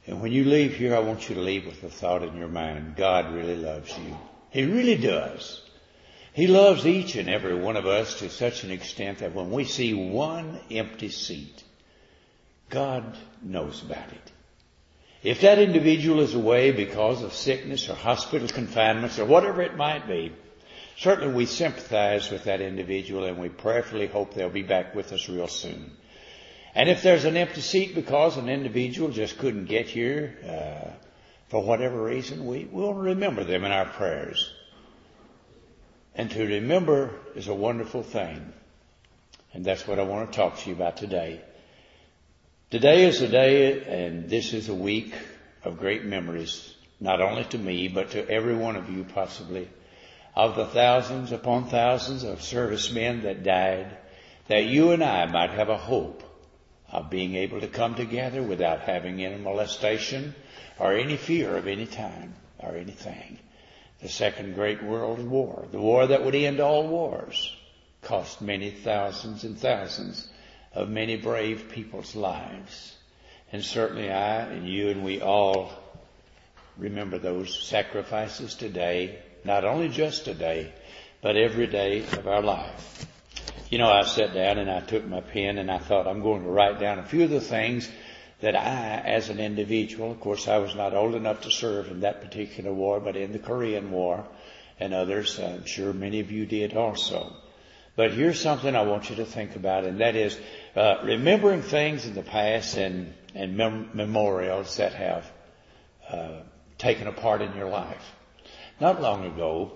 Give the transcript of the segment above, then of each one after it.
And when you leave here, I want you to leave with the thought in your mind, God really loves you. He really does. He loves each and every one of us to such an extent that when we see one empty seat, God knows about it. If that individual is away because of sickness or hospital confinements or whatever it might be, certainly we sympathize with that individual and we prayerfully hope they'll be back with us real soon. And if there's an empty seat because an individual just couldn't get here for whatever reason, we'll remember them in our prayers. And to remember is a wonderful thing. And that's what I want to talk to you about today. Today is a day, and this is a week of great memories, not only to me, but to every one of you possibly, of the thousands upon thousands of servicemen that died, that you and I might have a hope of being able to come together without having any molestation or any fear of any time or anything. The Second Great World War, the war that would end all wars, cost many thousands and thousands of many brave people's lives. And certainly I and you and we all remember those sacrifices today, not only just today, but every day of our life. You know, I sat down and I took my pen and I thought I'm going to write down a few of the things that I, as an individual, of course I was not old enough to serve in that particular war, but in the Korean War and others, I'm sure many of you did also. But here's something I want you to think about, and that is remembering things in the past and memorials that have taken a part in your life. Not long ago,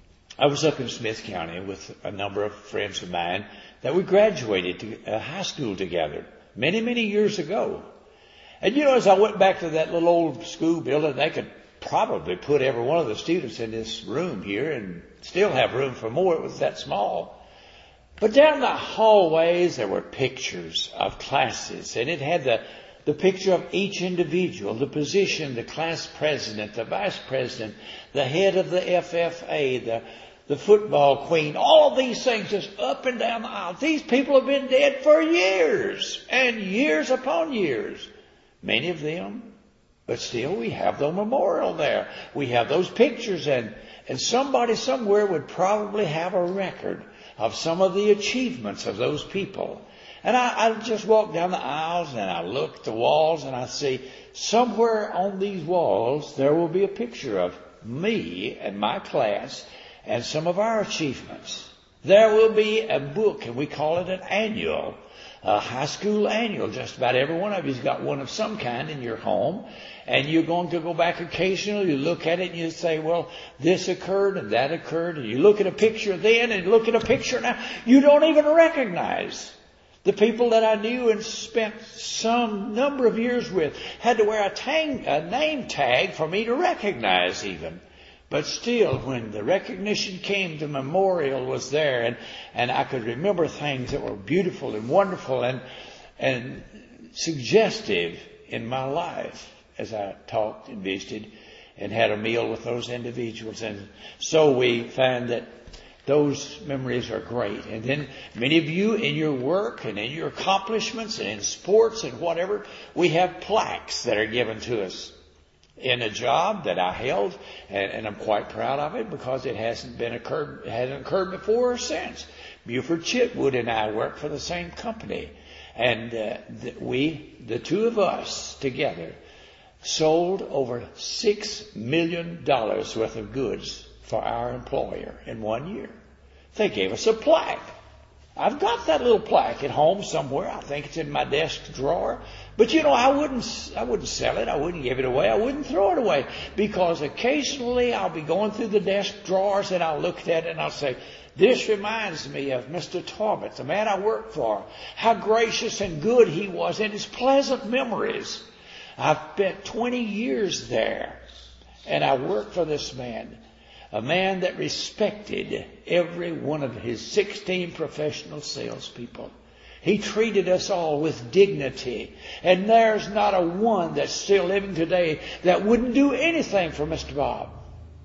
I was up in Smith County with a number of friends of mine that we graduated to high school together many, many years ago. And you know, as I went back to that little old school building, they could probably put every one of the students in this room here and still have room for more. It was that small. But down the hallways, there were pictures of classes, and it had the picture of each individual, the position, the class president, the vice president, the head of the FFA, the football queen, all of these things just up and down the aisle. These people have been dead for years and years upon years. Many of them, but still we have the memorial there. We have those pictures, and somebody somewhere would probably have a record of some of the achievements of those people. And I just walk down the aisles and I look at the walls and I see somewhere on these walls there will be a picture of me and my class and some of our achievements. There will be a book, and we call it an annual, a high school annual. Just about every one of you's got one of some kind in your home. And you're going to go back occasionally, you look at it and you say, well, this occurred and that occurred. And you look at a picture then and look at a picture now. You don't even recognize the people that I knew and spent some number of years with. Had to wear a name tag for me to recognize even. But still, when the recognition came, the memorial was there. And I could remember things that were beautiful and wonderful and suggestive in my life, as I talked and visited and had a meal with those individuals. And so we find that those memories are great. And then many of you in your work and in your accomplishments and in sports and whatever, we have plaques that are given to us. In a job that I held, and I'm quite proud of it because it hasn't occurred before or since. Buford Chitwood and I work for the same company. And the two of us together, sold over $6 million worth of goods for our employer in 1 year. They gave us a plaque. I've got that little plaque at home somewhere. I think it's in my desk drawer. But you know, I wouldn't sell it. I wouldn't give it away. I wouldn't throw it away. Because occasionally I'll be going through the desk drawers and I'll look at it and I'll say, this reminds me of Mr. Talbot, the man I worked for. How gracious and good he was and his pleasant memories. I've spent 20 years there, and I worked for this man, a man that respected every one of his 16 professional salespeople. He treated us all with dignity, and there's not a one that's still living today that wouldn't do anything for Mr. Bob.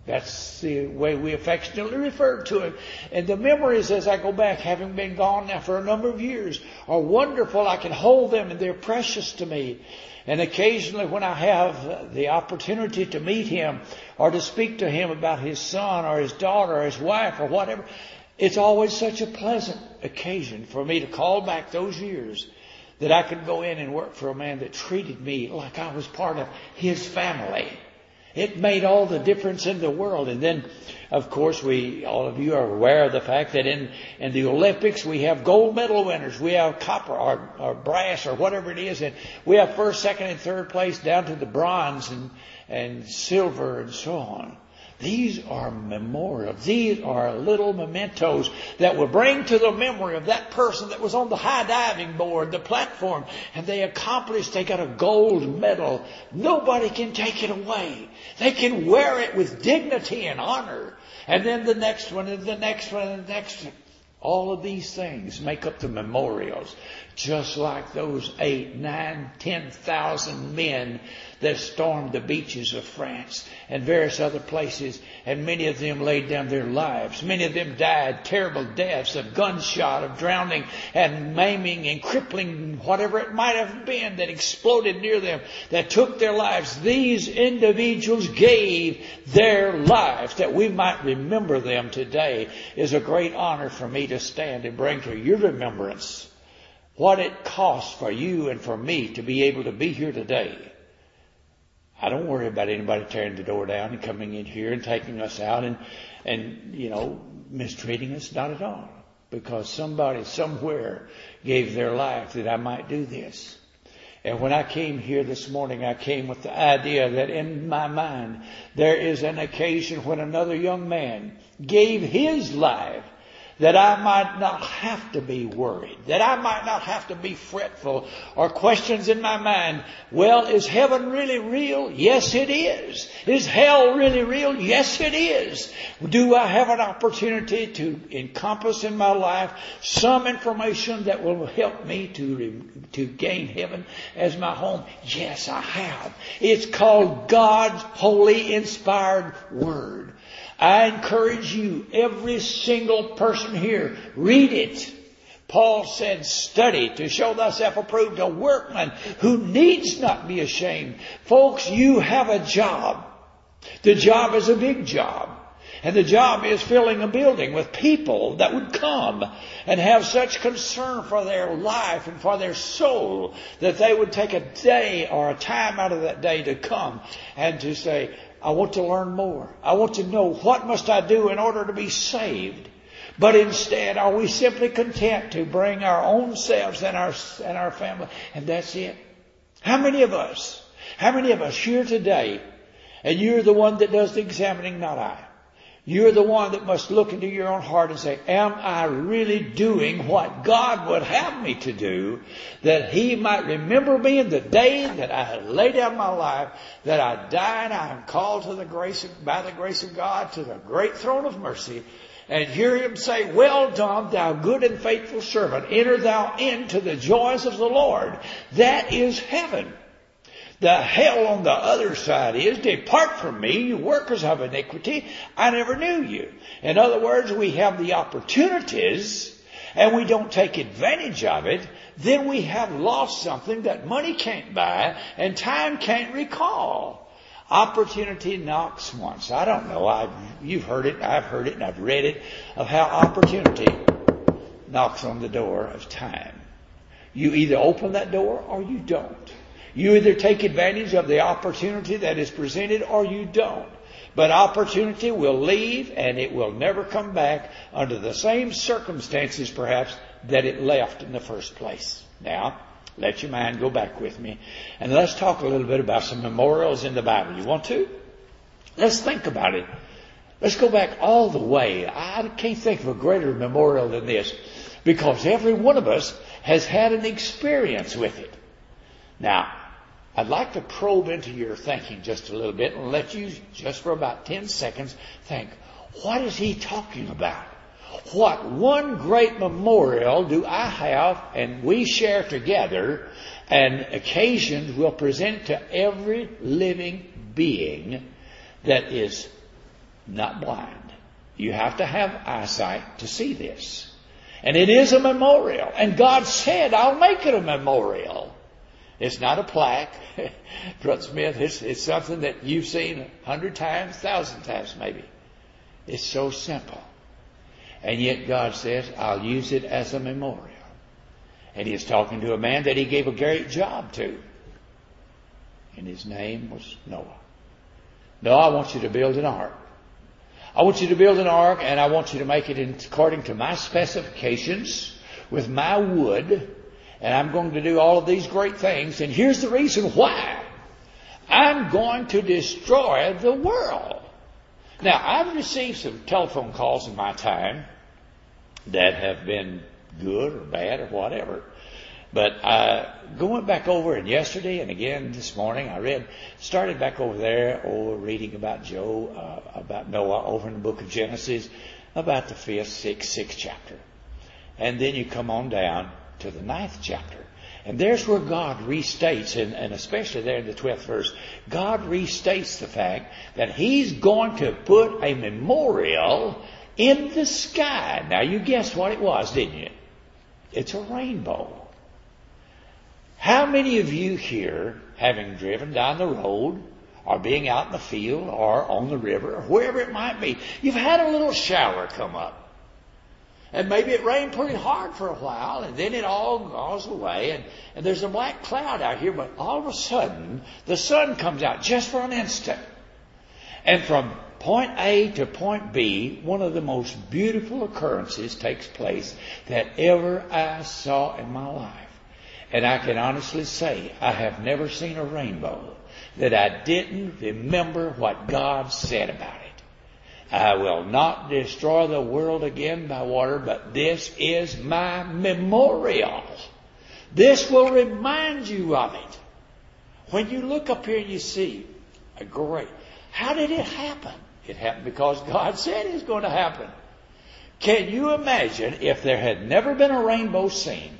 That's the way we affectionately refer to him. And the memories as I go back, having been gone now for a number of years, are wonderful. I can hold them and they're precious to me. And occasionally when I have the opportunity to meet him or to speak to him about his son or his daughter or his wife or whatever, it's always such a pleasant occasion for me to call back those years that I could go in and work for a man that treated me like I was part of his family. It made all the difference in the world. And then, of course, all of you are aware of the fact that in the Olympics we have gold medal winners. We have copper or brass or whatever it is. And we have first, second, and third place down to the bronze and silver and so on. These are memorials. These are little mementos that will bring to the memory of that person that was on the high diving board, the platform, and they got a gold medal. Nobody can take it away. They can wear it with dignity and honor. And then the next one and the next one and the next one. All of these things make up the memorials, just like those 8, 9, 10,000 men that stormed the beaches of France and various other places, and many of them laid down their lives. Many of them died terrible deaths of gunshot, of drowning and maiming and crippling, whatever it might have been that exploded near them, that took their lives. These individuals gave their lives that we might remember them today. Is a great honor for me to stand and bring to your remembrance what it costs for you and for me to be able to be here today. I don't worry about anybody tearing the door down and coming in here and taking us out and mistreating us. Not at all. Because somebody somewhere gave their life that I might do this. And when I came here this morning, I came with the idea that in my mind there is an occasion when another young man gave his life that I might not have to be worried, that I might not have to be fretful or questions in my mind. Well, is heaven really real? Yes, it is. Is hell really real? Yes, it is. Do I have an opportunity to encompass in my life some information that will help me to gain heaven as my home? Yes, I have. It's called God's holy inspired word. I encourage you, every single person here, read it. Paul said, study to show thyself approved, a workman who needs not be ashamed. Folks, you have a job. The job is a big job. And the job is filling a building with people that would come and have such concern for their life and for their soul that they would take a day or a time out of that day to come and to say, I want to learn more. I want to know what must I do in order to be saved. But instead, are we simply content to bring our own selves and our family, and that's it? How many of us here today, and you're the one that does the examining, not I. You're the one that must look into your own heart and say, am I really doing what God would have me to do, that He might remember me in the day that I lay down my life, that I die and I am called to by the grace of God to the great throne of mercy, and hear Him say, well done, thou good and faithful servant, enter thou into the joys of the Lord. That is heaven. The hell on the other side is, depart from me, you workers of iniquity, I never knew you. In other words, we have the opportunities and we don't take advantage of it, then we have lost something that money can't buy and time can't recall. Opportunity knocks once. I don't know, you've heard it, I've heard it, and I've read it, of how opportunity knocks on the door of time. You either open that door or you don't. You either take advantage of the opportunity that is presented or you don't. But opportunity will leave and it will never come back under the same circumstances perhaps that it left in the first place. Now, let your mind go back with me and let's talk a little bit about some memorials in the Bible. You want to? Let's think about it. Let's go back all the way. I can't think of a greater memorial than this, because every one of us has had an experience with it. Now, I'd like to probe into your thinking just a little bit and let you, just for about 10 seconds, think, what is he talking about? What one great memorial do I have and we share together, and occasions will present to every living being that is not blind. You have to have eyesight to see this. And it is a memorial. And God said, I'll make it a memorial. It's not a plaque. Brother Smith, it's something that you've seen 100 times, 1,000 times maybe. It's so simple. And yet God says, I'll use it as a memorial. And He is talking to a man that He gave a great job to. And his name was Noah. Noah, I want you to build an ark. I want you to build an ark, and I want you to make it according to my specifications with my wood. And I'm going to do all of these great things. And here's the reason why. I'm going to destroy the world. Now, I've received some telephone calls in my time that have been good or bad or whatever. But going back over and yesterday and again this morning, started back over there, reading about about Noah over in the book of Genesis, about the 5th, 6th chapter. And then you come on down to the 9th chapter. And there's where God restates, and especially there in the 12th verse, God restates the fact that He's going to put a memorial in the sky. Now, you guessed what it was, didn't you? It's a rainbow. How many of you here, having driven down the road, or being out in the field, or on the river, or wherever it might be, you've had a little shower come up? And maybe it rained pretty hard for a while, and then it all goes away, and there's a black cloud out here, but all of a sudden, the sun comes out just for an instant. And from point A to point B, one of the most beautiful occurrences takes place that ever I saw in my life. And I can honestly say, I have never seen a rainbow that I didn't remember what God said about it. I will not destroy the world again by water, but this is my memorial. This will remind you of it. When you look up here and you see, great. How did it happen? It happened because God said it was going to happen. Can you imagine if there had never been a rainbow seen?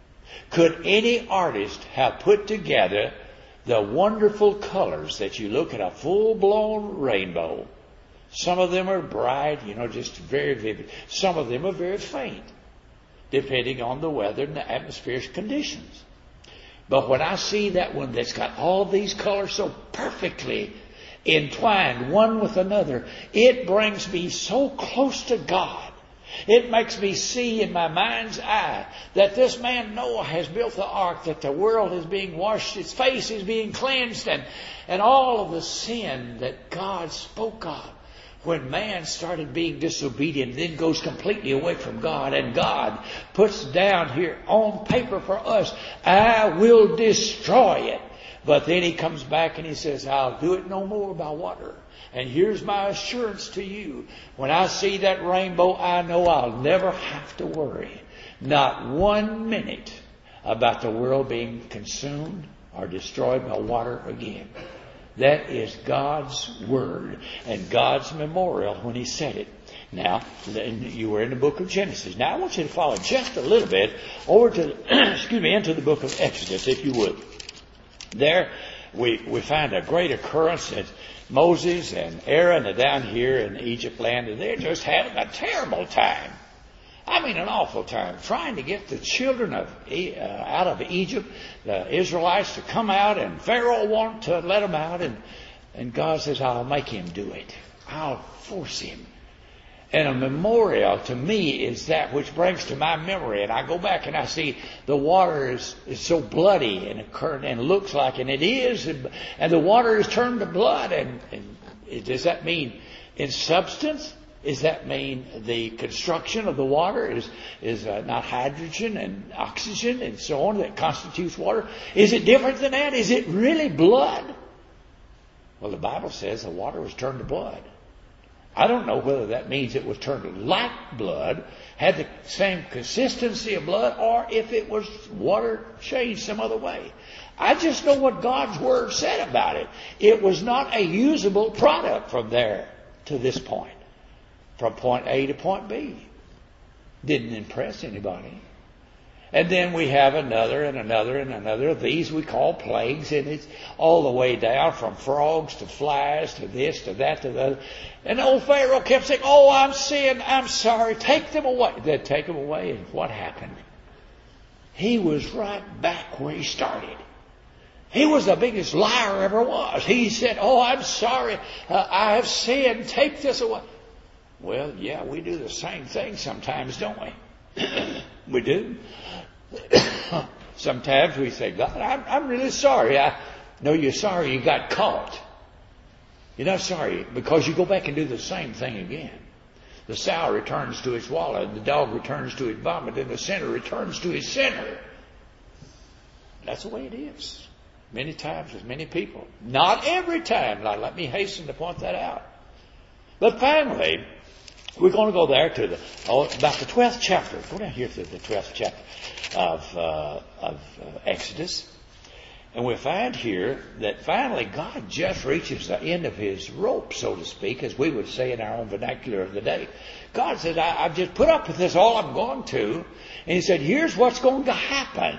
Could any artist have put together the wonderful colors that you look at a full-blown rainbow? Some of them are bright, just very vivid. Some of them are very faint, depending on the weather and the atmospheric conditions. But when I see that one that's got all these colors so perfectly entwined one with another, it brings me so close to God. It makes me see in my mind's eye that this man Noah has built the ark, that the world is being washed, its face is being cleansed, and all of the sin that God spoke of when man started being disobedient, then goes completely away from God, and God puts down here on paper for us, I will destroy it. But then He comes back and He says, I'll do it no more by water. And here's my assurance to you. When I see that rainbow, I know I'll never have to worry, not 1 minute, about the world being consumed or destroyed by water again. That is God's Word and God's memorial when He said it. Now, you were in the book of Genesis. Now, I want you to follow just a little bit over to, into the book of Exodus, if you would. There, we find a great occurrence that Moses and Aaron are down here in Egypt land, and they're just having a terrible time. I mean, an awful time, trying to get the children out of Egypt, the Israelites, to come out, and Pharaoh wanted to let them out, and God says, I'll make him do it. I'll force him. And a memorial to me is that which brings to my memory. And I go back and I see the water is so bloody and looks like, and it is, and the water is turned to blood. And does that mean in substance? Does that mean the construction of the water is not hydrogen and oxygen and so on that constitutes water? Is it different than that? Is it really blood? Well, the Bible says the water was turned to blood. I don't know whether that means it was turned like blood, had the same consistency of blood, or if it was water changed some other way. I just know what God's Word said about it. It was not a usable product from there to this point. From point A to point B. Didn't impress anybody. And then we have another and another and another of these we call plagues, and it's all the way down from frogs to flies to this to that to the other. And old Pharaoh kept saying, "Oh, I'm sin, I'm sorry, take them away." They'd take them away, and what happened? He was right back where he started. He was the biggest liar ever was. He said, "Oh, I'm sorry, I have sinned, take this away." Well, yeah, we do the same thing sometimes, don't we? We do. Sometimes we say, "God, I'm really sorry." No, you're sorry you got caught. You're not sorry because you go back and do the same thing again. The sow returns to its wallow, and the dog returns to its vomit, and the sinner returns to his sinner. That's the way it is. Many times with many people. Not every time. Now, let me hasten to point that out. But finally, we're going to go there to about the 12th chapter. Go down here to the 12th chapter of Exodus. And we find here that finally God just reaches the end of his rope, so to speak, as we would say in our own vernacular of the day. God said, I've just put up with this all I'm going to. And he said, here's what's going to happen.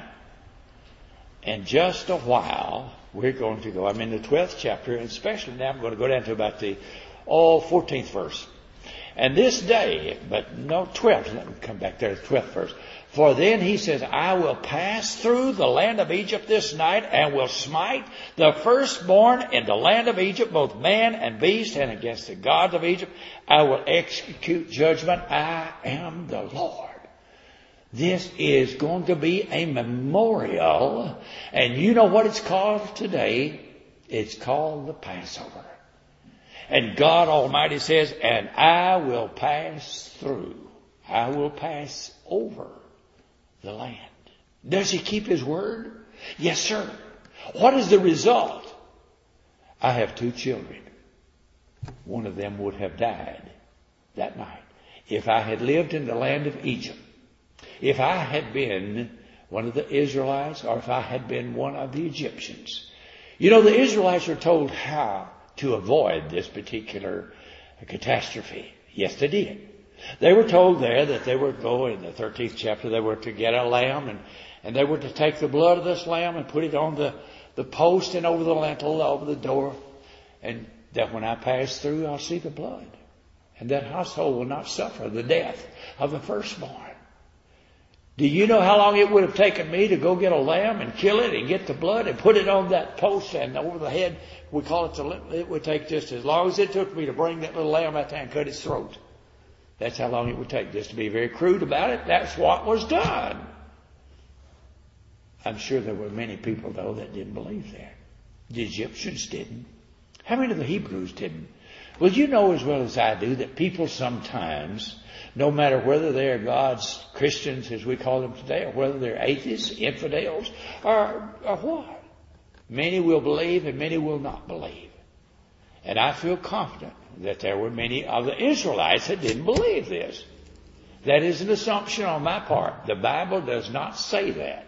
In just a while, we're going to go. I'm in the 12th chapter, and especially now I'm going to go down to about the 14th verse. And this day, but no, 12th, let me come back there to the 12th verse. For then he says, I will pass through the land of Egypt this night and will smite the firstborn in the land of Egypt, both man and beast, and against the gods of Egypt I will execute judgment. I am the Lord. This is going to be a memorial. And you know what it's called today? It's called the Passover. And God Almighty says, and I will pass through. I will pass over the land. Does he keep his word? Yes, sir. What is the result? I have 2 children. One of them would have died that night. If I had lived in the land of Egypt, if I had been one of the Israelites, or if I had been one of the Egyptians. You know, the Israelites were told how to avoid this particular catastrophe. Yes, they did. They were told there that they were to go in the 13th chapter, they were to get a lamb and they were to take the blood of this lamb and put it on the post and over the lintel, over the door. And that when I pass through, I'll see the blood. And that household will not suffer the death of the firstborn. Do you know how long it would have taken me to go get a lamb and kill it and get the blood and put it on that post and over the head? We call it it would take just as long as it took me to bring that little lamb out there and cut its throat. That's how long it would take. Just to be very crude about it, that's what was done. I'm sure there were many people, though, that didn't believe that. The Egyptians didn't. How many of the Hebrews didn't? Well, you know as well as I do that people sometimes, no matter whether they're God's Christians, as we call them today, or whether they're atheists, infidels, or what, many will believe and many will not believe. And I feel confident that there were many of the Israelites that didn't believe this. That is an assumption on my part. The Bible does not say that.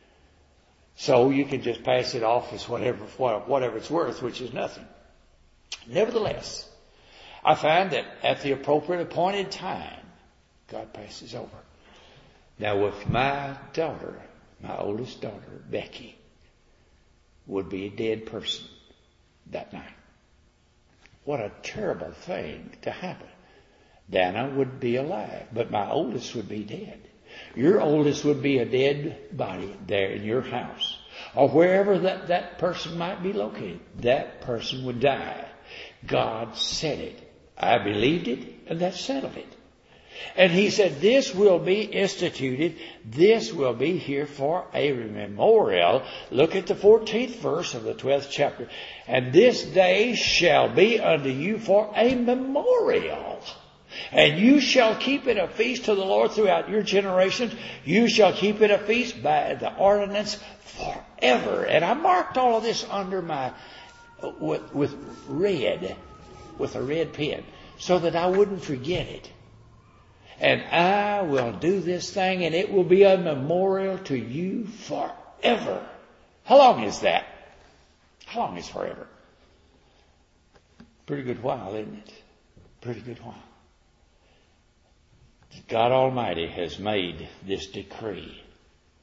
So you can just pass it off as whatever it's worth, which is nothing. Nevertheless, I find that at the appropriate appointed time, God passes over. Now, if my daughter, my oldest daughter, Becky, would be a dead person that night, what a terrible thing to happen. Dana would be alive, but my oldest would be dead. Your oldest would be a dead body there in your house, or wherever that person might be located. That person would die. God said it. I believed it, and that settled it. And he said, this will be instituted. This will be here for a memorial. Look at the 14th verse of the 12th chapter. And this day shall be unto you for a memorial. And you shall keep it a feast to the Lord throughout your generations. You shall keep it a feast by the ordinance forever. And I marked all of this under with a red pen, so that I wouldn't forget it. And I will do this thing, and it will be a memorial to you forever. How long is that? How long is forever? Pretty good while, isn't it? Pretty good while. God Almighty has made this decree.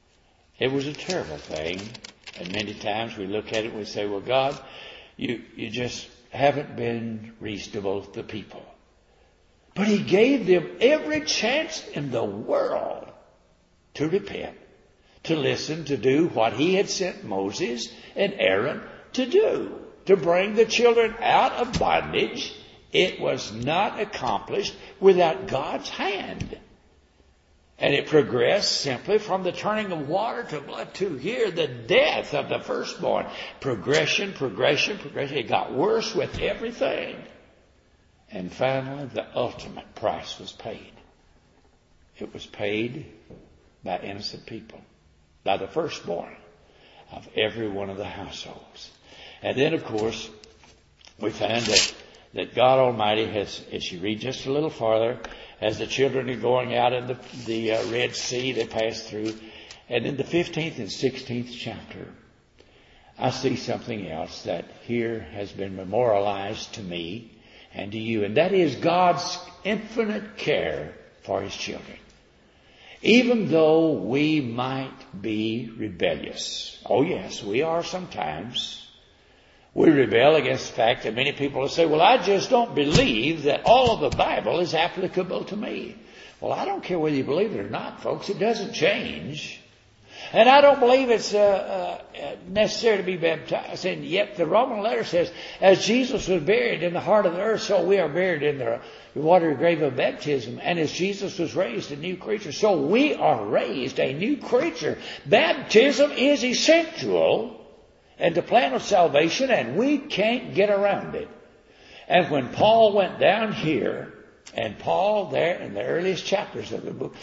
It was a terrible thing. And many times we look at it and we say, well, God, you just haven't been reasonable to the people. But He gave them every chance in the world to repent, to listen, to do what He had sent Moses and Aaron to do, to bring the children out of bondage. It was not accomplished without God's hand. And it progressed simply from the turning of water to blood to here, the death of the firstborn. Progression. It got worse with everything. And finally, the ultimate price was paid. It was paid by innocent people, by the firstborn of every one of the households. And then, of course, we find that God Almighty has, as you read just a little farther, as the children are going out in the Red Sea, they pass through. And in the 15th and 16th chapter, I see something else that here has been memorialized to me and to you. And that is God's infinite care for His children. Even though we might be rebellious. Oh yes, we are sometimes. We rebel against the fact that many people will say, well, I just don't believe that all of the Bible is applicable to me. Well, I don't care whether you believe it or not, folks. It doesn't change. And I don't believe it's necessary to be baptized. And yet the Roman letter says, as Jesus was buried in the heart of the earth, so we are buried in the watery grave of baptism. And as Jesus was raised a new creature, so we are raised a new creature. Baptism is essential and the plan of salvation, and we can't get around it. And when Paul went down here, and Paul there in the earliest chapters of the book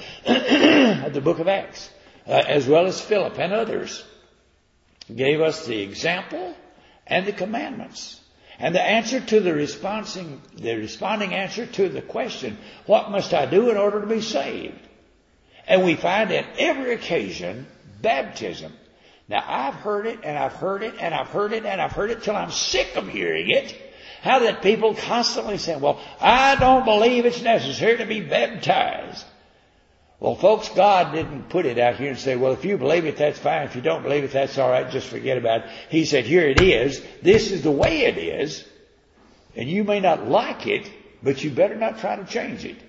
of Acts, as well as Philip and others, gave us the example and the commandments. And the answer to the responding answer to the question, what must I do in order to be saved? And we find at every occasion, baptism. Now, I've heard it, and I've heard it, and I've heard it, and I've heard it till I'm sick of hearing it. How that people constantly say, well, I don't believe it's necessary to be baptized. Well, folks, God didn't put it out here and say, well, if you believe it, that's fine. If you don't believe it, that's all right. Just forget about it. He said, here it is. This is the way it is. And you may not like it, but you better not try to change it.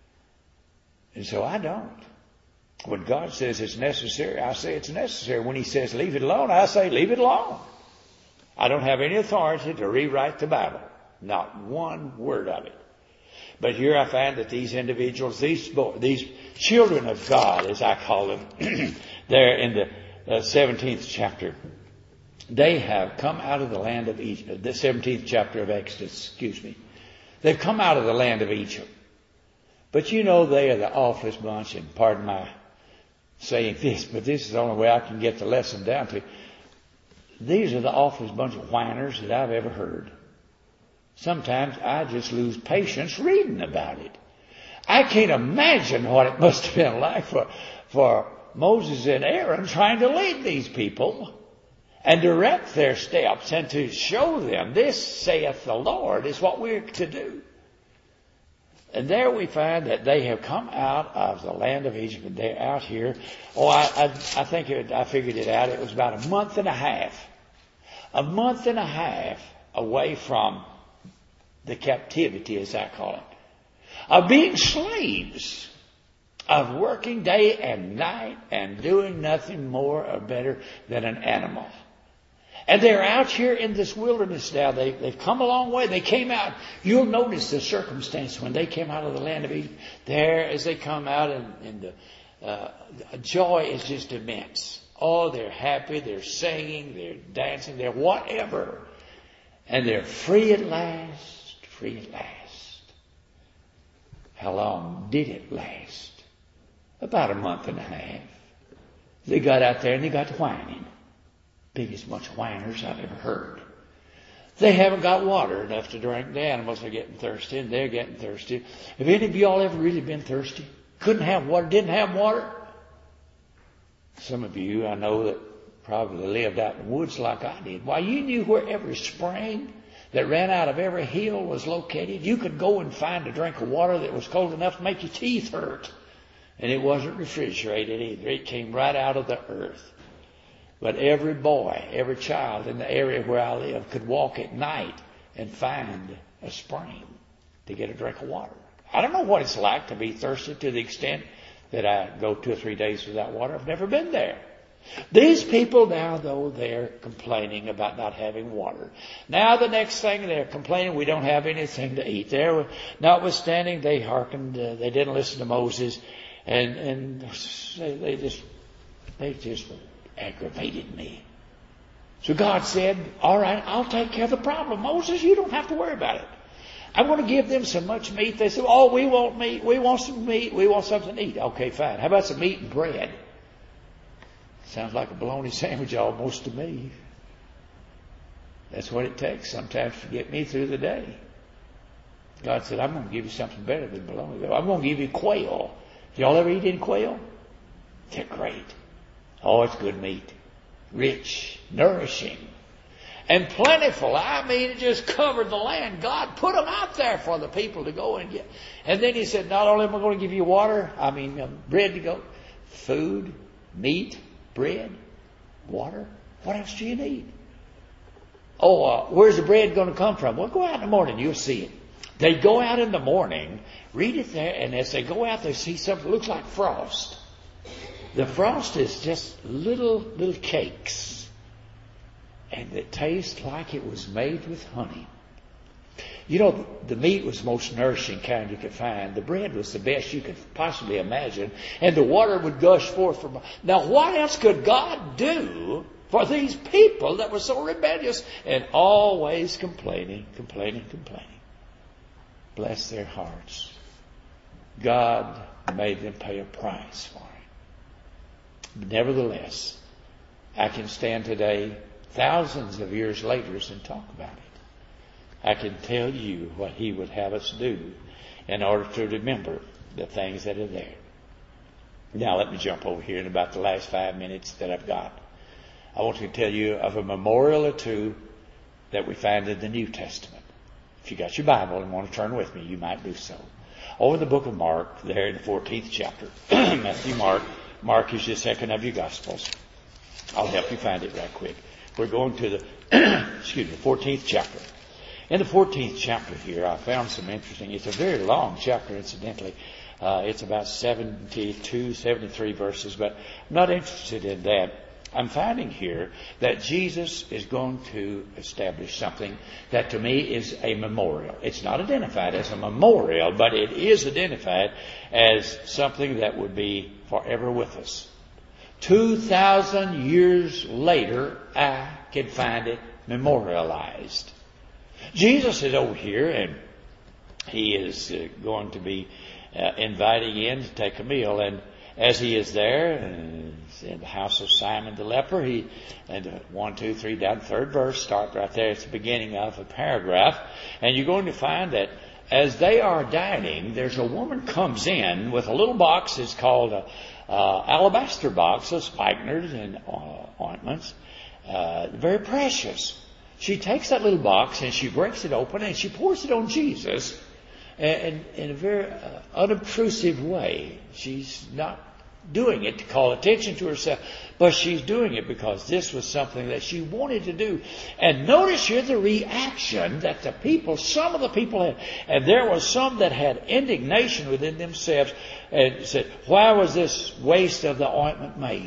And so I don't. When God says it's necessary, I say it's necessary. When He says leave it alone, I say leave it alone. I don't have any authority to rewrite the Bible. Not one word of it. But here I find that these individuals, these children of God, as I call them, there in the 17th chapter, they have come out of the land of Egypt. The 17th chapter of Exodus, They've come out of the land of Egypt. But you know they are the awfulest bunch, and pardon my saying this, but this is the only way I can get the lesson down to. These are the awfulest bunch of whiners that I've ever heard. Sometimes I just lose patience reading about it. I can't imagine what it must have been like for Moses and Aaron trying to lead these people and direct their steps and to show them, this saith the Lord, is what we're to do. And there we find that they have come out of the land of Egypt, and they're out here. Oh, I figured it out. It was about a month and a half away from the captivity, as I call it, of being slaves, of working day and night and doing nothing more or better than an animal. And they're out here in this wilderness now. They've come a long way. They came out. You'll notice the circumstance when they came out of the land of Egypt. There, as they come out, and the joy is just immense. Oh, they're happy. They're singing. They're dancing. They're whatever. And they're free at last. Free at last. How long did it last? About a month and a half. They got out there and they got whining. Biggest bunch of whiners I've ever heard. They haven't got water enough to drink. The animals are getting thirsty, and they're getting thirsty. Have any of y'all ever really been thirsty? Couldn't have water, didn't have water? Some of you, I know, that probably lived out in the woods like I did. Why, you knew where every spring that ran out of every hill was located. You could go and find a drink of water that was cold enough to make your teeth hurt. And it wasn't refrigerated either. It came right out of the earth. But every boy, every child in the area where I live could walk at night and find a spring to get a drink of water. I don't know what it's like to be thirsty to the extent that I go 2 or 3 days without water. I've never been there. These people now, though, they're complaining about not having water. Now the next thing, they're complaining we don't have anything to eat. There, notwithstanding, they hearkened, they didn't listen to Moses, and they just aggravated me. So God said, all right, I'll take care of the problem. Moses, you don't have to worry about it. I'm going to give them so much meat. They said, oh, we want meat. We want some meat. We want something to eat. Okay, fine. How about some meat and bread? Sounds like a bologna sandwich almost to me. That's what it takes sometimes to get me through the day. God said, I'm going to give you something better than bologna. I'm going to give you quail. Y'all ever eat any quail? They're great. Oh, it's good meat. Rich, nourishing, and plentiful. I mean, it just covered the land. God put them out there for the people to go and get. And then He said, not only am I going to give you bread to go, food, meat, bread, water. What else do you need? Where's the bread going to come from? Well, go out in the morning. You'll see it. They go out in the morning, read it there, and as they go out, they see something that looks like frost. The frost is just little cakes. And it tastes like it was made with honey. You know, the meat was the most nourishing kind you could find. The bread was the best you could possibly imagine. And the water would gush forth from... Now, what else could God do for these people that were so rebellious and always complaining? Bless their hearts. God made them pay a price for it. Nevertheless, I can stand today, thousands of years later, and talk about it. I can tell you what He would have us do in order to remember the things that are there. Now let me jump over here in about the last 5 minutes that I've got. I want to tell you of a memorial or two that we find in the New Testament. If you got your Bible and want to turn with me, you might do so. Over the book of Mark, there in the 14th chapter. Matthew, Mark is the second of your Gospels. I'll help you find it right quick. We're going to the 14th chapter. In the 14th chapter here, I found some interesting... It's a very long chapter, incidentally. It's about 72, 73 verses, but I'm not interested in that. I'm finding here that Jesus is going to establish something that to me is a memorial. It's not identified as a memorial, but it is identified as something that would be forever with us. 2,000 years later, I can find it memorialized. Jesus is over here, and He is going to be inviting in to take a meal. And as He is there in the house of Simon the leper, and 1, 2, 3 down the third verse, start right there. It's the beginning of a paragraph. And you're going to find that as they are dining, there's a woman comes in with a little box. It's called a alabaster box of spikenard and ointments. Very precious. She takes that little box and she breaks it open and she pours it on Jesus in a very unobtrusive way. She's not doing it to call attention to herself, but she's doing it because this was something that she wanted to do. And notice here the reaction that some of the people had. And there was some that had indignation within themselves and said, why was this waste of the ointment made?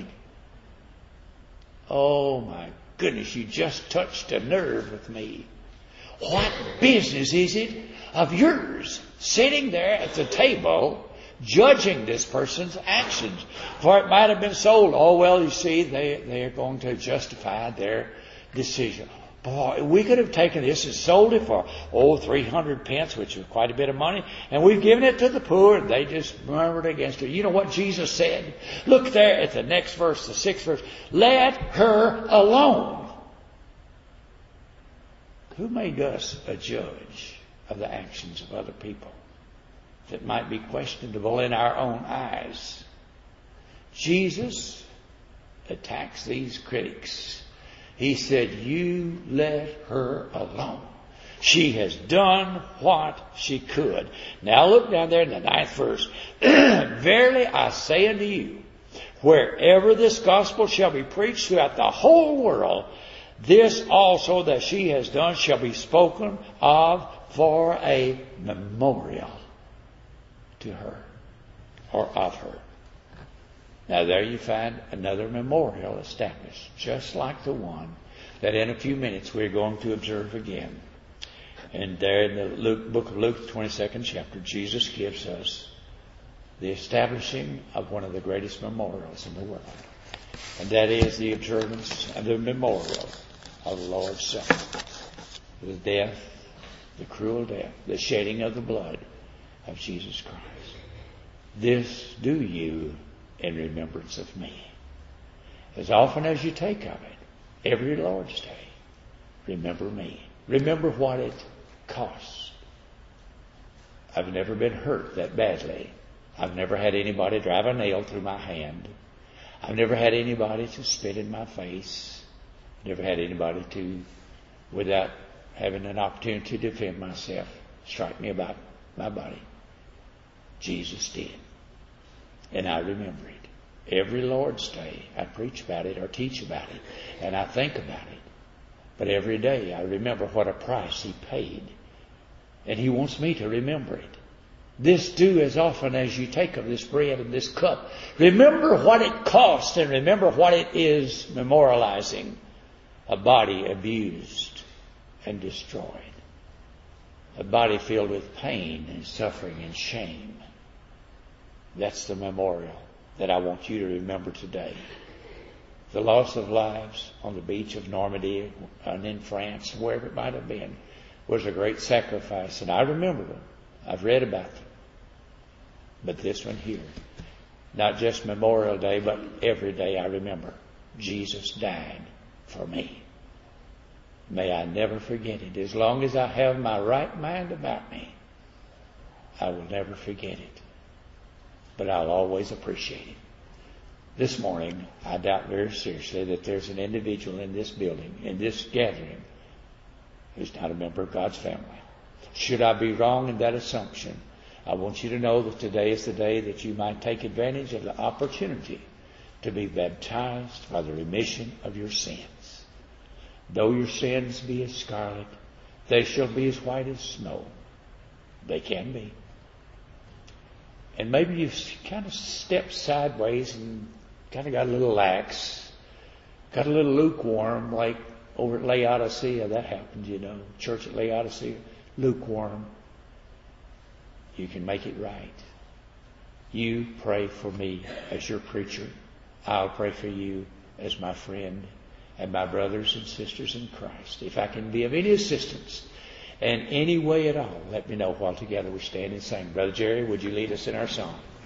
Oh my goodness, you just touched a nerve with me. What business is it of yours sitting there at the table judging this person's actions? For it might have been sold. Oh, well, you see, they are going to justify their decision. Boy, we could have taken this and sold it for, 300 pence, which is quite a bit of money, and we've given it to the poor, and they just murmured against it. You know what Jesus said? Look there at the next verse, the 6th verse. Let her alone. Who made us a judge of the actions of other people that might be questionable in our own eyes? Jesus attacks these critics. He said, you let her alone. She has done what she could. Now look down there in the 9th verse. Verily I say unto you, Wherever this gospel shall be preached throughout the whole world, this also that she has done shall be spoken of for a memorial to her, or of her. Now there you find another memorial established, just like the one that in a few minutes we're going to observe again. And there in the book of Luke, 22nd chapter, Jesus gives us the establishing of one of the greatest memorials in the world. And that is the observance of the memorial of the Lord's Supper. The death, the cruel death, the shedding of the blood of Jesus Christ. This do you in remembrance of me. As often as you take of it, every Lord's Day, remember me. Remember what it costs. I've never been hurt that badly. I've never had anybody drive a nail through my hand. I've never had anybody to spit in my face. Never had anybody to, without having an opportunity to defend myself, strike me about my body. Jesus did. And I remember it. Every Lord's Day I preach about it or teach about it. And I think about it. But every day I remember what a price He paid. And He wants me to remember it. This do as often as you take of this bread and this cup. Remember what it cost and remember what it is memorializing. A body abused and destroyed. A body filled with pain and suffering and shame. That's the memorial that I want you to remember today. The loss of lives on the beach of Normandy and in France, wherever it might have been, was a great sacrifice. And I remember them. I've read about them. But this one here, not just Memorial Day, but every day I remember Jesus died for me. May I never forget it. As long as I have my right mind about me, I will never forget it. But I'll always appreciate it. This morning, I doubt very seriously that there's an individual in this building, in this gathering, who's not a member of God's family. Should I be wrong in that assumption, I want you to know that today is the day that you might take advantage of the opportunity to be baptized by the remission of your sins. Though your sins be as scarlet, they shall be as white as snow. They can be. And maybe you've kind of stepped sideways and kind of got a little lax, got a little lukewarm, like over at Laodicea. That happened, you know. Church at Laodicea, lukewarm. You can make it right. You pray for me as your preacher. I'll pray for you as my friend and my brothers and sisters in Christ. If I can be of any assistance in any way at all, let me know while together we stand and sing. Brother Jerry, would you lead us in our song?